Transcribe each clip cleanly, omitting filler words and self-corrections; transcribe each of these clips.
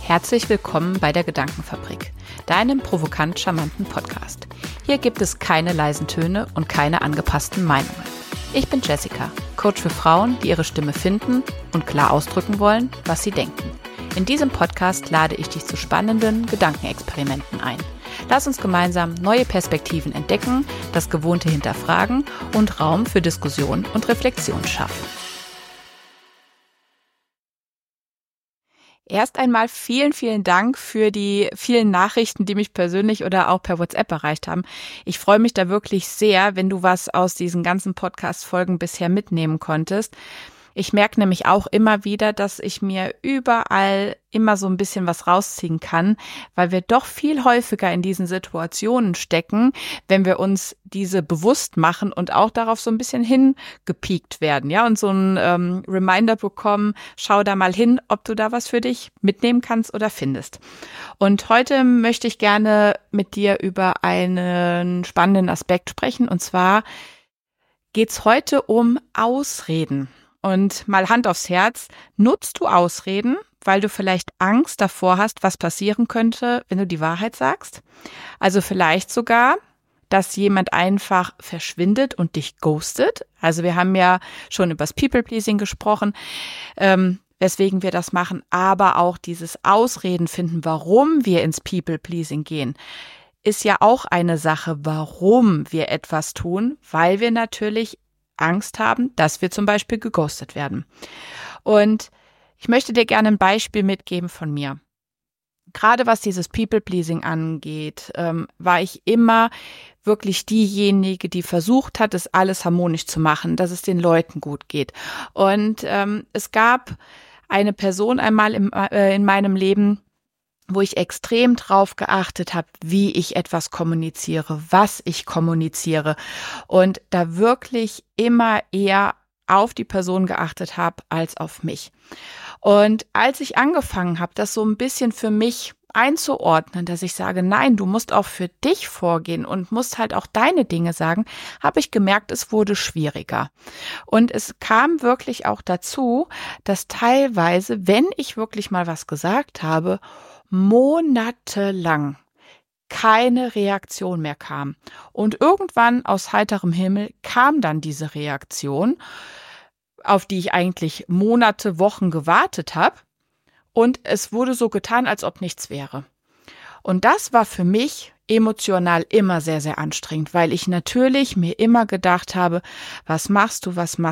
Herzlich willkommen bei der Gedankenfabrik, deinem provokant charmanten Podcast. Hier gibt es keine leisen Töne und keine angepassten Meinungen. Ich bin Jessica, Coach für Frauen, die ihre Stimme finden und klar ausdrücken wollen, was sie denken. In diesem Podcast lade ich dich zu spannenden Gedankenexperimenten ein. Lass uns gemeinsam neue Perspektiven entdecken, das Gewohnte hinterfragen und Raum für Diskussion und Reflexion schaffen. Erst einmal vielen Dank für die vielen Nachrichten, die mich persönlich oder auch per WhatsApp erreicht haben. Ich freue mich da wirklich sehr, wenn du was aus diesen ganzen Podcast-Folgen bisher mitnehmen konntest. Ich merke nämlich auch immer wieder, dass ich mir überall immer so ein bisschen was rausziehen kann, weil wir doch viel häufiger in diesen Situationen stecken, wenn wir uns diese bewusst machen und auch darauf so ein bisschen hingepiekt werden, ja, und so ein Reminder bekommen, schau da mal hin, ob du da was für dich mitnehmen kannst oder findest. Und heute möchte ich gerne mit dir über einen spannenden Aspekt sprechen, und zwar geht's heute um Ausreden. Und mal Hand aufs Herz, nutzt du Ausreden, weil du vielleicht Angst davor hast, was passieren könnte, wenn du die Wahrheit sagst? Also vielleicht sogar, dass jemand einfach verschwindet und dich ghostet. Also wir haben ja schon über das People-Pleasing gesprochen, weswegen wir das machen, aber auch dieses Ausreden finden, warum wir ins People-Pleasing gehen, ist ja auch eine Sache, warum wir etwas tun, weil wir natürlich Angst haben, dass wir zum Beispiel geghostet werden. Und ich möchte dir gerne ein Beispiel mitgeben von mir. Gerade was dieses People-Pleasing angeht, war ich immer wirklich diejenige, die versucht hat, es alles harmonisch zu machen, dass es den Leuten gut geht. Und es gab eine Person einmal in meinem Leben, wo ich extrem drauf geachtet habe, wie ich etwas kommuniziere, was ich kommuniziere und da wirklich immer eher auf die Person geachtet habe als auf mich. Und als ich angefangen habe, das so ein bisschen für mich einzuordnen, dass ich sage, nein, du musst auch für dich vorgehen und musst halt auch deine Dinge sagen, habe ich gemerkt, es wurde schwieriger. Und es kam wirklich auch dazu, dass teilweise, wenn ich wirklich mal was gesagt habe, monatelang keine Reaktion mehr kam. Und irgendwann aus heiterem Himmel kam dann diese Reaktion, auf die ich eigentlich Monate, Wochen gewartet habe. Und es wurde so getan, als ob nichts wäre. Und das war für mich emotional immer sehr anstrengend, weil ich natürlich mir immer gedacht habe, was machst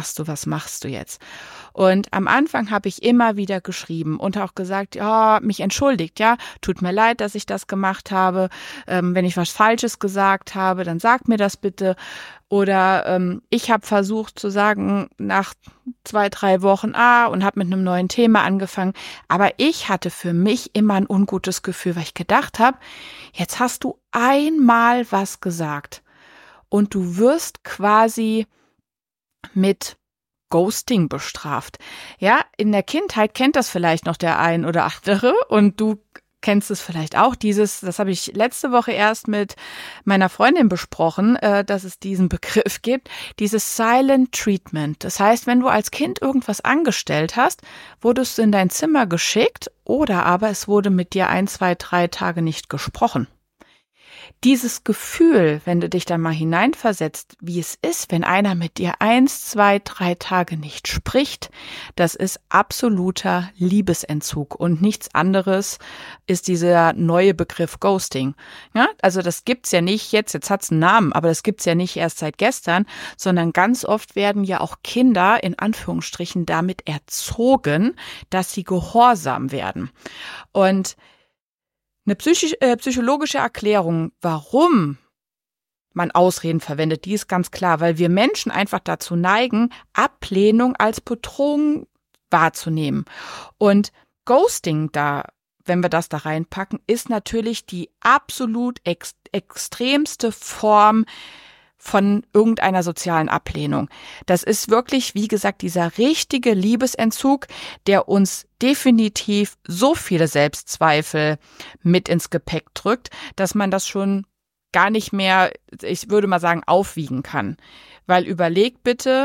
du jetzt? Und am Anfang habe ich immer wieder geschrieben und auch gesagt, ja, mich entschuldigt, ja, tut mir leid, dass ich das gemacht habe. Wenn ich was Falsches gesagt habe, dann sag mir das bitte. Oder ich habe versucht zu sagen, nach 2-3 Wochen, und habe mit einem neuen Thema angefangen. Aber ich hatte für mich immer ein ungutes Gefühl, weil ich gedacht habe, jetzt hast du einmal was gesagt und du wirst quasi mit Ghosting bestraft. Ja, in der Kindheit kennt das vielleicht noch der ein oder andere und du kennst es vielleicht auch, das habe ich letzte Woche erst mit meiner Freundin besprochen, dass es diesen Begriff gibt, dieses Silent Treatment. Das heißt, wenn du als Kind irgendwas angestellt hast, wurdest du in dein Zimmer geschickt oder aber es wurde mit dir 1, 2, 3 Tage nicht gesprochen. Dieses Gefühl, wenn du dich da mal hineinversetzt, wie es ist, wenn einer mit dir 1, 2, 3 Tage nicht spricht, das ist absoluter Liebesentzug und nichts anderes ist dieser neue Begriff Ghosting. Ja, also das gibt's ja nicht jetzt hat's einen Namen, aber das gibt's ja nicht erst seit gestern, sondern ganz oft werden ja auch Kinder in Anführungsstrichen damit erzogen, dass sie gehorsam werden. Und eine psychologische Erklärung, warum man Ausreden verwendet, die ist ganz klar, weil wir Menschen einfach dazu neigen, Ablehnung als Bedrohung wahrzunehmen. Und Ghosting wenn wir das da reinpacken, ist natürlich die absolut extremste Form von irgendeiner sozialen Ablehnung. Das ist wirklich, wie gesagt, dieser richtige Liebesentzug, der uns definitiv so viele Selbstzweifel mit ins Gepäck drückt, dass man das schon gar nicht mehr, ich würde mal sagen, aufwiegen kann. Weil überleg bitte,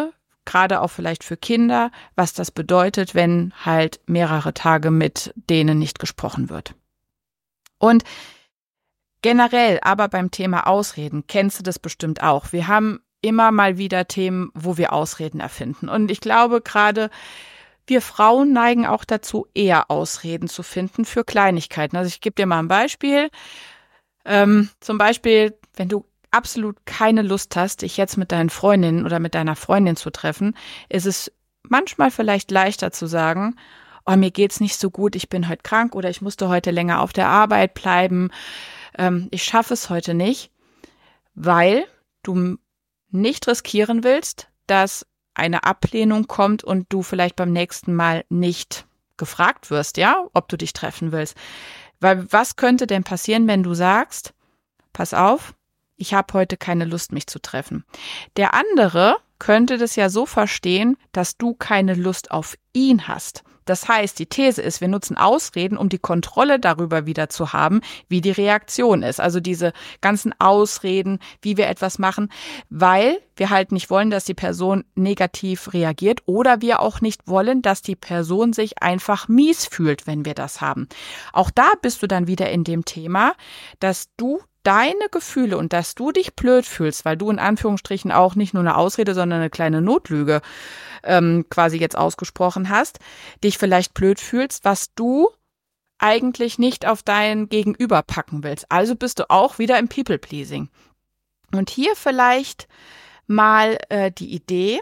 gerade auch vielleicht für Kinder, was das bedeutet, wenn halt mehrere Tage mit denen nicht gesprochen wird. Und generell aber beim Thema Ausreden kennst du das bestimmt auch. Wir haben immer mal wieder Themen, wo wir Ausreden erfinden. Und ich glaube, gerade wir Frauen neigen auch dazu, eher Ausreden zu finden für Kleinigkeiten. Also ich gebe dir mal ein Beispiel. Zum Beispiel, wenn du absolut keine Lust hast, dich jetzt mit deinen Freundinnen oder mit deiner Freundin zu treffen, ist es manchmal vielleicht leichter zu sagen, oh, mir geht's nicht so gut, ich bin heute krank oder ich musste heute länger auf der Arbeit bleiben, ich schaffe es heute nicht, weil du nicht riskieren willst, dass eine Ablehnung kommt und du vielleicht beim nächsten Mal nicht gefragt wirst, ja, ob du dich treffen willst. Weil was könnte denn passieren, wenn du sagst, pass auf, ich habe heute keine Lust, mich zu treffen. Der andere könnte das ja so verstehen, dass du keine Lust auf ihn hast. Das heißt, die These ist, wir nutzen Ausreden, um die Kontrolle darüber wieder zu haben, wie die Reaktion ist. Also diese ganzen Ausreden, wie wir etwas machen, weil wir halt nicht wollen, dass die Person negativ reagiert oder wir auch nicht wollen, dass die Person sich einfach mies fühlt, wenn wir das haben. Auch da bist du dann wieder in dem Thema, dass du deine Gefühle und dass du dich blöd fühlst, weil du in Anführungsstrichen auch nicht nur eine Ausrede, sondern eine kleine Notlüge quasi jetzt ausgesprochen hast, dich vielleicht blöd fühlst, was du eigentlich nicht auf dein Gegenüber packen willst. Also bist du auch wieder im People-Pleasing. Und hier vielleicht mal die Idee,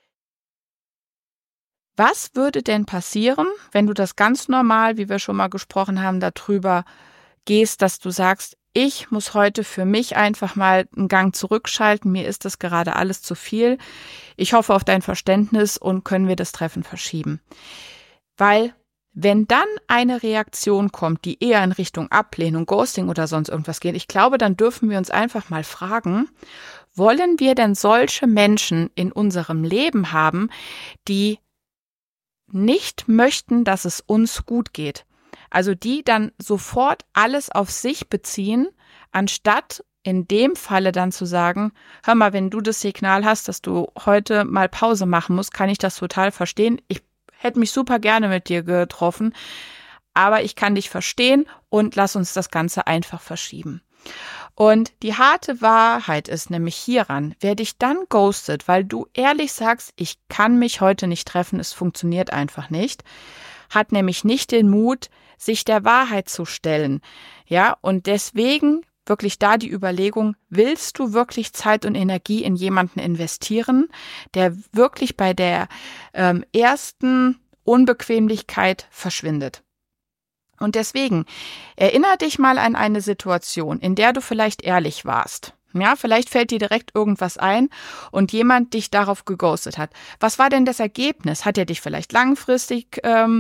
was würde denn passieren, wenn du das ganz normal, wie wir schon mal gesprochen haben, darüber gehst, dass du sagst, ich muss heute für mich einfach mal einen Gang zurückschalten. Mir ist das gerade alles zu viel. Ich hoffe auf dein Verständnis und können wir das Treffen verschieben. Weil wenn dann eine Reaktion kommt, die eher in Richtung Ablehnung, Ghosting oder sonst irgendwas geht, ich glaube, dann dürfen wir uns einfach mal fragen, wollen wir denn solche Menschen in unserem Leben haben, die nicht möchten, dass es uns gut geht? Also die dann sofort alles auf sich beziehen, anstatt in dem Falle dann zu sagen, hör mal, wenn du das Signal hast, dass du heute mal Pause machen musst, kann ich das total verstehen. Ich hätte mich super gerne mit dir getroffen, aber ich kann dich verstehen und lass uns das Ganze einfach verschieben. Und die harte Wahrheit ist nämlich hieran, wer dich dann ghostet, weil du ehrlich sagst, ich kann mich heute nicht treffen, es funktioniert einfach nicht, hat nämlich nicht den Mut, sich der Wahrheit zu stellen. Ja, und deswegen wirklich da die Überlegung, willst du wirklich Zeit und Energie in jemanden investieren, der wirklich bei der ersten Unbequemlichkeit verschwindet? Und deswegen erinnere dich mal an eine Situation, in der du vielleicht ehrlich warst. Ja, vielleicht fällt dir direkt irgendwas ein und jemand dich darauf geghostet hat. Was war denn das Ergebnis? Hat er dich vielleicht langfristig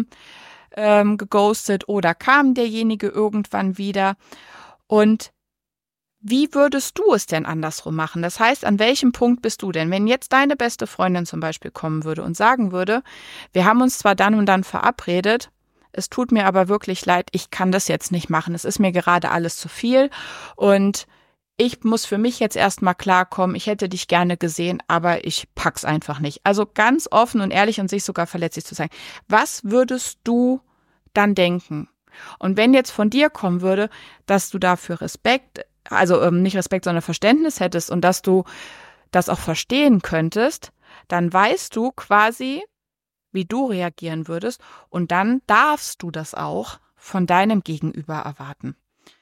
geghostet oder kam derjenige irgendwann wieder? Und wie würdest du es denn andersrum machen? Das heißt, an welchem Punkt bist du denn? Wenn jetzt deine beste Freundin zum Beispiel kommen würde und sagen würde, wir haben uns zwar dann und dann verabredet, es tut mir aber wirklich leid, ich kann das jetzt nicht machen. Es ist mir gerade alles zu viel und ich muss für mich jetzt erstmal klarkommen, ich hätte dich gerne gesehen, aber ich pack's einfach nicht. Also ganz offen und ehrlich und sich sogar verletzlich zu sagen. Was würdest du dann denken? Und wenn jetzt von dir kommen würde, dass du dafür Respekt, also nicht Respekt, sondern Verständnis hättest und dass du das auch verstehen könntest, dann weißt du quasi, wie du reagieren würdest und dann darfst du das auch von deinem Gegenüber erwarten.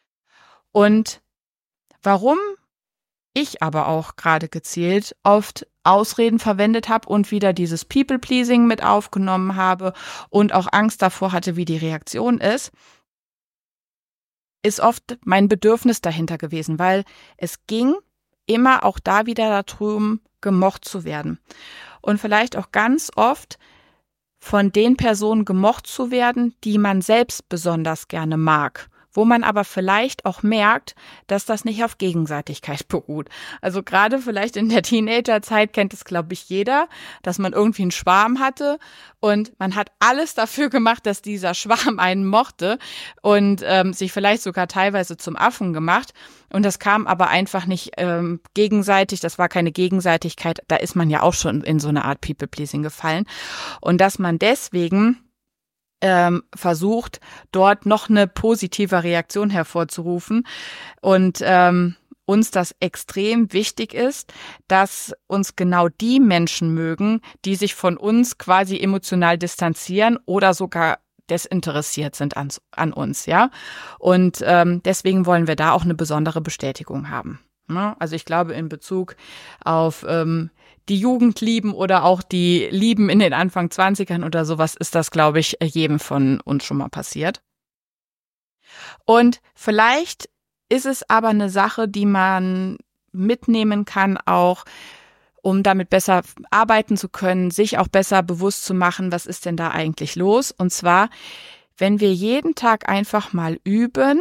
Und warum ich aber auch gerade gezielt oft Ausreden verwendet habe und wieder dieses People-Pleasing mit aufgenommen habe und auch Angst davor hatte, wie die Reaktion ist oft mein Bedürfnis dahinter gewesen, weil es ging immer auch da wieder darum, gemocht zu werden. Und vielleicht auch ganz oft von den Personen gemocht zu werden, die man selbst besonders gerne mag. wo man aber vielleicht auch merkt, dass das nicht auf Gegenseitigkeit beruht. Also gerade vielleicht in der Teenagerzeit kennt es, glaube ich, jeder, dass man irgendwie einen Schwarm hatte und man hat alles dafür gemacht, dass dieser Schwarm einen mochte und sich vielleicht sogar teilweise zum Affen gemacht. Und das kam aber einfach nicht gegenseitig, das war keine Gegenseitigkeit, da ist man ja auch schon in so eine Art People-Pleasing gefallen. Und dass man deswegen versucht, dort noch eine positive Reaktion hervorzurufen und uns das extrem wichtig ist, dass uns genau die Menschen mögen, die sich von uns quasi emotional distanzieren oder sogar desinteressiert sind an uns, ja. Und deswegen wollen wir da auch eine besondere Bestätigung haben. Ne? Also ich glaube, in Bezug auf die Jugendlieben oder auch die Lieben in den Anfang 20ern oder sowas ist das, glaube ich, jedem von uns schon mal passiert. Und vielleicht ist es aber eine Sache, die man mitnehmen kann, auch um damit besser arbeiten zu können, sich auch besser bewusst zu machen, was ist denn da eigentlich los? Und zwar, wenn wir jeden Tag einfach mal üben,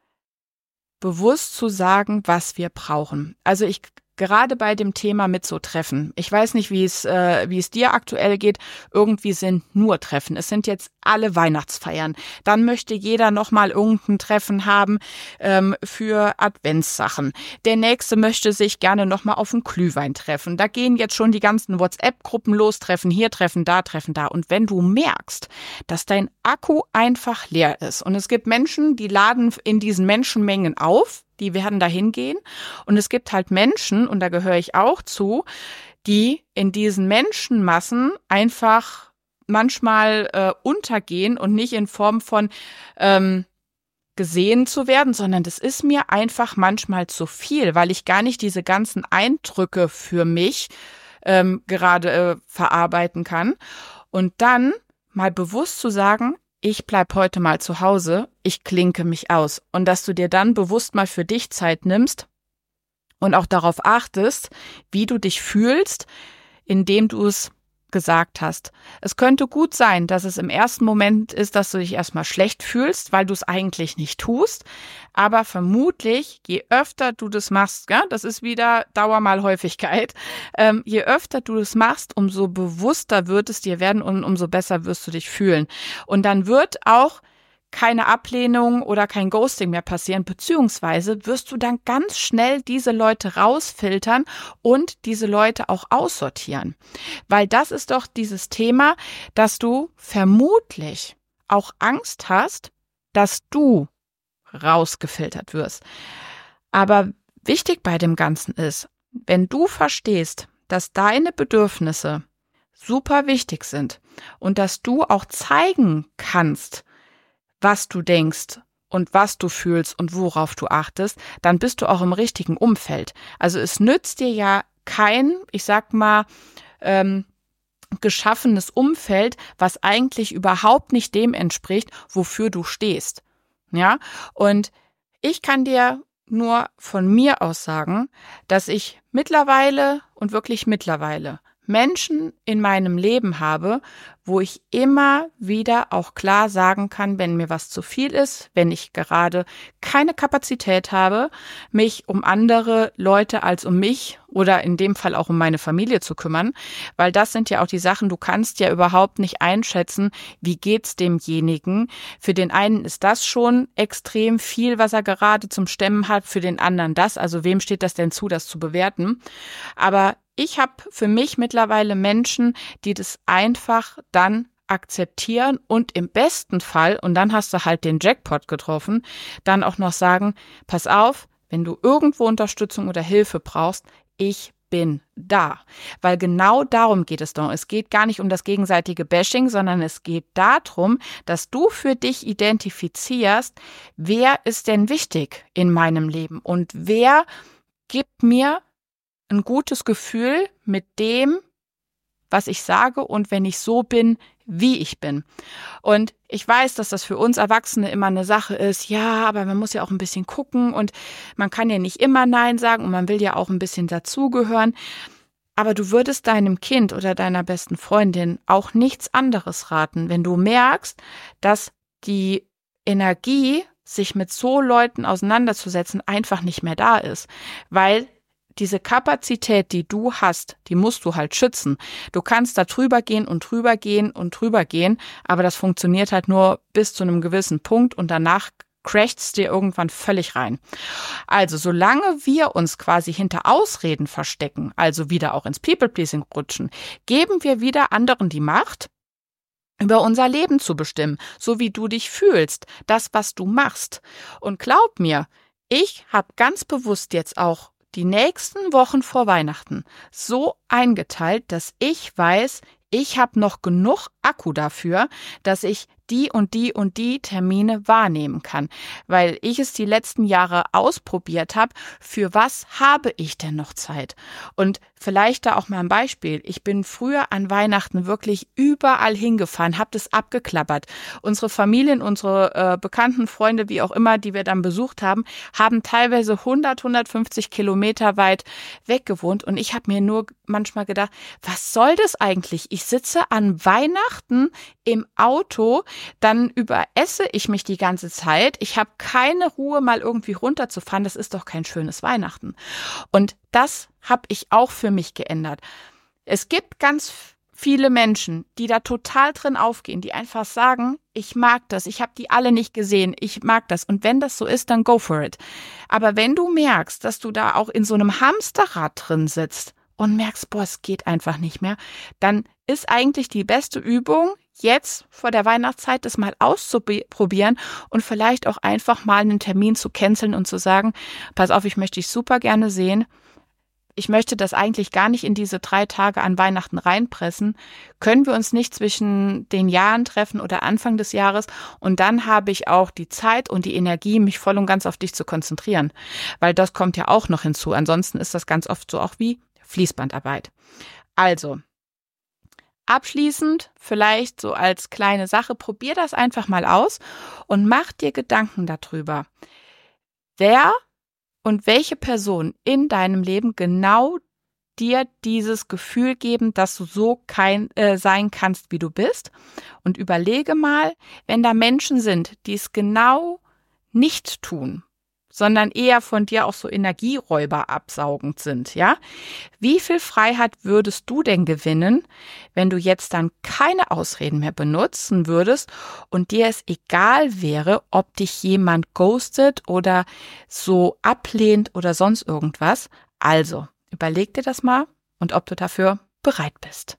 bewusst zu sagen, was wir brauchen. Also gerade bei dem Thema mit so Treffen. Ich weiß nicht, wie es dir aktuell geht. Irgendwie sind nur Treffen. Es sind jetzt alle Weihnachtsfeiern. Dann möchte jeder nochmal irgendein Treffen haben für Adventssachen. Der Nächste möchte sich gerne nochmal auf einen Glühwein treffen. Da gehen jetzt schon die ganzen WhatsApp-Gruppen los. Treffen hier, Treffen da, Treffen da. Und wenn du merkst, dass dein Akku einfach leer ist und es gibt Menschen, die laden in diesen Menschenmengen auf, die werden da hingehen. Und es gibt halt Menschen, und da gehöre ich auch zu, die in diesen Menschenmassen einfach manchmal untergehen und nicht in Form von gesehen zu werden, sondern das ist mir einfach manchmal zu viel, weil ich gar nicht diese ganzen Eindrücke für mich gerade verarbeiten kann. Und dann mal bewusst zu sagen, ich bleib heute mal zu Hause, ich klinke mich aus. Und dass du dir dann bewusst mal für dich Zeit nimmst und auch darauf achtest, wie du dich fühlst, indem du es gesagt hast. Es könnte gut sein, dass es im ersten Moment ist, dass du dich erstmal schlecht fühlst, weil du es eigentlich nicht tust. Aber vermutlich, je öfter du das machst, ja, das ist wieder Dauer mal Häufigkeit, je öfter du das machst, umso bewusster wird es dir werden und umso besser wirst du dich fühlen. Und dann wird auch keine Ablehnung oder kein Ghosting mehr passieren, beziehungsweise wirst du dann ganz schnell diese Leute rausfiltern und diese Leute auch aussortieren. Weil das ist doch dieses Thema, dass du vermutlich auch Angst hast, dass du rausgefiltert wirst. Aber wichtig bei dem Ganzen ist, wenn du verstehst, dass deine Bedürfnisse super wichtig sind und dass du auch zeigen kannst, was du denkst und was du fühlst und worauf du achtest, dann bist du auch im richtigen Umfeld. Also es nützt dir ja kein, ich sag mal, geschaffenes Umfeld, was eigentlich überhaupt nicht dem entspricht, wofür du stehst. Ja, und ich kann dir nur von mir aus sagen, dass ich mittlerweile und wirklich mittlerweile Menschen in meinem Leben habe, wo ich immer wieder auch klar sagen kann, wenn mir was zu viel ist, wenn ich gerade keine Kapazität habe, mich um andere Leute als um mich oder in dem Fall auch um meine Familie zu kümmern, weil das sind ja auch die Sachen, du kannst ja überhaupt nicht einschätzen, wie geht's demjenigen. Für den einen ist das schon extrem viel, was er gerade zum Stemmen hat, für den anderen das, also wem steht das denn zu, das zu bewerten? Aber ich habe für mich mittlerweile Menschen, die das einfach dann akzeptieren und im besten Fall, und dann hast du halt den Jackpot getroffen, dann auch noch sagen, pass auf, wenn du irgendwo Unterstützung oder Hilfe brauchst, ich bin da. Weil genau darum geht es doch. Es geht gar nicht um das gegenseitige Bashing, sondern es geht darum, dass du für dich identifizierst, wer ist denn wichtig in meinem Leben und wer gibt mir ein gutes Gefühl mit dem, was ich sage und wenn ich so bin, wie ich bin. Und ich weiß, dass das für uns Erwachsene immer eine Sache ist, ja, aber man muss ja auch ein bisschen gucken und man kann ja nicht immer Nein sagen und man will ja auch ein bisschen dazugehören. Aber du würdest deinem Kind oder deiner besten Freundin auch nichts anderes raten, wenn du merkst, dass die Energie sich mit so Leuten auseinanderzusetzen, einfach nicht mehr da ist, weil diese Kapazität, die du hast, die musst du halt schützen. Du kannst da drüber gehen und drüber gehen und drüber gehen, aber das funktioniert halt nur bis zu einem gewissen Punkt und danach crasht es dir irgendwann völlig rein. Also solange wir uns quasi hinter Ausreden verstecken, also wieder auch ins People-Pleasing rutschen, geben wir wieder anderen die Macht, über unser Leben zu bestimmen, so wie du dich fühlst, das, was du machst. Und glaub mir, ich habe ganz bewusst jetzt auch die nächsten Wochen vor Weihnachten so eingeteilt, dass ich weiß, ich habe noch genug Akku dafür, dass ich die und die und die Termine wahrnehmen kann, weil ich es die letzten Jahre ausprobiert habe, für was habe ich denn noch Zeit? Und vielleicht da auch mal ein Beispiel. Ich bin früher an Weihnachten wirklich überall hingefahren, habe das abgeklappert. Unsere Familien, unsere bekannten Freunde, wie auch immer, die wir dann besucht haben, haben teilweise 150 Kilometer weit weg gewohnt und ich habe mir nur manchmal gedacht, was soll das eigentlich? Ich sitze an Weihnachten im Auto, dann überesse ich mich die ganze Zeit. Ich habe keine Ruhe, mal irgendwie runterzufahren. Das ist doch kein schönes Weihnachten. Und das habe ich auch für mich geändert. Es gibt ganz viele Menschen, die da total drin aufgehen, die einfach sagen, ich mag das, ich habe die alle nicht gesehen, ich mag das. Und wenn das so ist, dann go for it. Aber wenn du merkst, dass du da auch in so einem Hamsterrad drin sitzt und merkst, boah, es geht einfach nicht mehr, dann ist eigentlich die beste Übung, jetzt vor der Weihnachtszeit das mal auszuprobieren und vielleicht auch einfach mal einen Termin zu canceln und zu sagen, pass auf, ich möchte dich super gerne sehen. Ich möchte das eigentlich gar nicht in diese 3 Tage an Weihnachten reinpressen. Können wir uns nicht zwischen den Jahren treffen oder Anfang des Jahres? Und dann habe ich auch die Zeit und die Energie, mich voll und ganz auf dich zu konzentrieren. Weil das kommt ja auch noch hinzu. Ansonsten ist das ganz oft so auch wie Fließbandarbeit. Also, abschließend, vielleicht so als kleine Sache, probier das einfach mal aus und mach dir Gedanken darüber, wer und welche Person in deinem Leben genau dir dieses Gefühl geben, dass du so sein kannst, wie du bist. Und überlege mal, wenn da Menschen sind, die es genau nicht tun, sondern eher von dir auch so Energieräuber absaugend sind, ja? Wie viel Freiheit würdest du denn gewinnen, wenn du jetzt dann keine Ausreden mehr benutzen würdest und dir es egal wäre, ob dich jemand ghostet oder so ablehnt oder sonst irgendwas? Also, überleg dir das mal und ob du dafür bereit bist.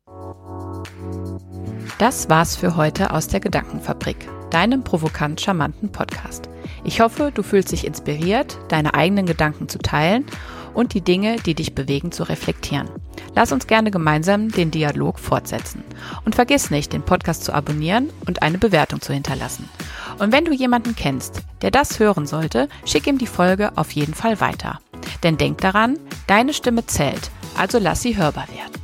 Das war's für heute aus der Gedankenfabrik, deinem provokant charmanten Podcast. Ich hoffe, du fühlst dich inspiriert, deine eigenen Gedanken zu teilen und die Dinge, die dich bewegen, zu reflektieren. Lass uns gerne gemeinsam den Dialog fortsetzen. Und vergiss nicht, den Podcast zu abonnieren und eine Bewertung zu hinterlassen. Und wenn du jemanden kennst, der das hören sollte, schick ihm die Folge auf jeden Fall weiter. Denn denk daran, deine Stimme zählt, also lass sie hörbar werden.